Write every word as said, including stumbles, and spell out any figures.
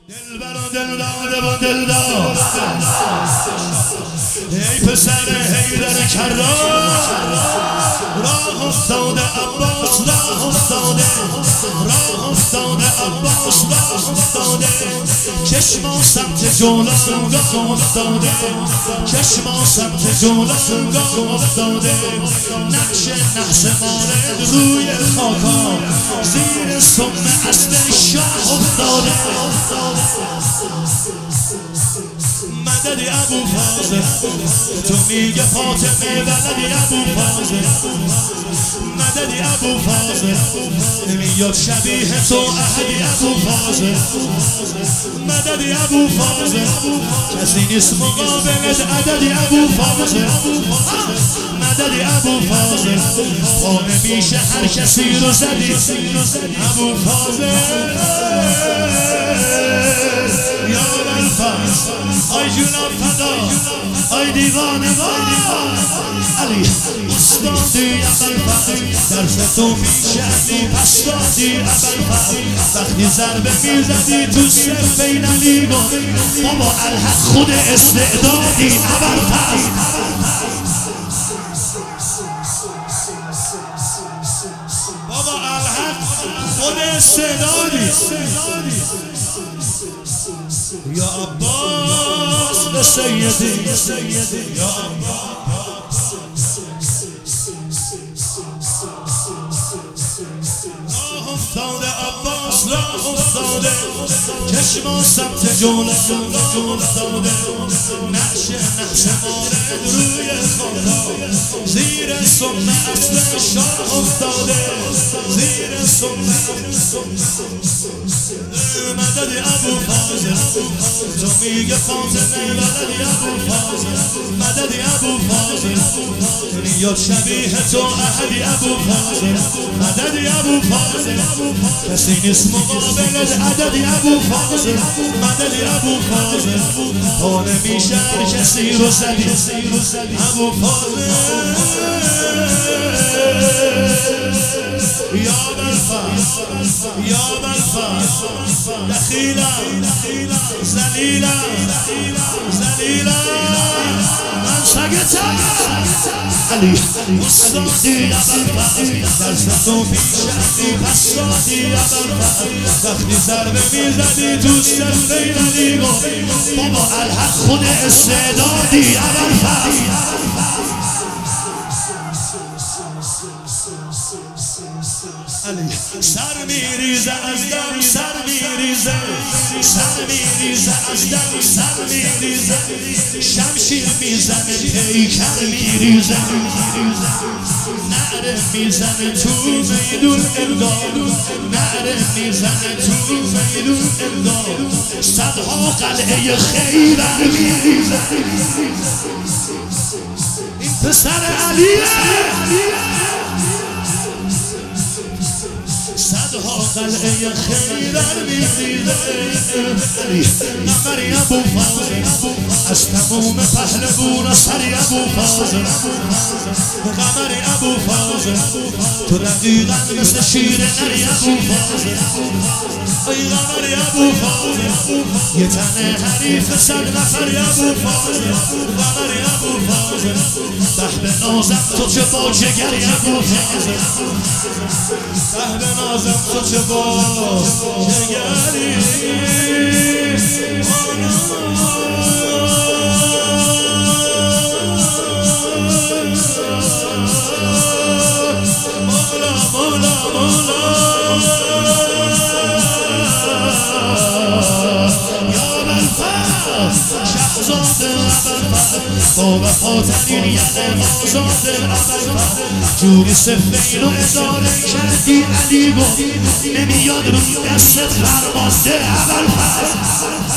دلبر و دلداده و دلدار ای پسر حیدر کرار راه افتاده عباس راه افتاده راه افتاده عباس راه افتاده چشما سمت جولان گاه افتاده چشما سمت جولان گاه افتاده نقش نحس مارد روی خاکا زیر سم اصل شاه افتاده مدد ابو فاضل تو میگه فاطمه ولدی ابو فاضل مدد ابو فاضل نمیاد شبیه تو احدی ابو فاضل مدد ابو فاضل کسی نیست مقابلت عددی ابو فاضل مدد ابو فاضل پا نمیشه هر کسی رو زدی ابو فاضل یا بالفاضل آی جونم فدا آی دیوانه علی استادی ابوالفضل درس تو میشنی پستادی ابوالفضل وقتی ضربه میزدی تو سر بین علی بابا الحق خود استعدادی ابوالفضل بابا الحق خود استعدادی یا عباس سیدی یا عباس راه افتاده عباس راه افتاده چشما سمت جولان راه افتاده نقش نقش مارد روی خاکا زیر سم اصل شاه افتاده زیر سم مدد ابو فاضل تو میگه فاطمه ولدی ابو فاضل مدد ابو فاضل میاد شبیه تو احدی ابو فاضل مدد ابو فاضل کسی نیست مقابلت عددی ابو فاضل مدد ابو فاضل پا نمیشه هر کسی رو زدی ابو فاضل یا بالفضل یا بالفضل دخیلا زلیلا زلیلا من سگتم علی استادی ابوالفضل درس تو میشنی پستادی ابوالفضل وقتی ضربه میزدی تو سر بین علی بابا الحق خود استعدادی ابوالفضل علی سر میریزه از دم سر میریزه سر میریزه از دم سر میریزه شمشیر میزنه پیکر میریزه نعره میزنه تو میدون امداد نعره میزنه تو میدون امداد صدها قلعه خیبر میریزه این پسر علیه صدها قلعه خیبر میریزه قمری ابو فاضل از تموم پهلوان سری ابو فاضل قمری ابو فاضل تو دقیقا مثل شیر نری ابو فاضل ای قمری ابو فاضل یه تن حریف صد نفری ابو فاضل قمری ابو فاضل ده به نازم تو چه با جگری ابو فاضل ده به نازم تو چه با جگری مولا مولا مولا یا بالفضل شهزاده ابوالفضل با وفاترین یعنی آزاده ابوالفضل جوری سفین و اداره کردی علی گفت نمیاد رو دستت فرمازده ابوالفضل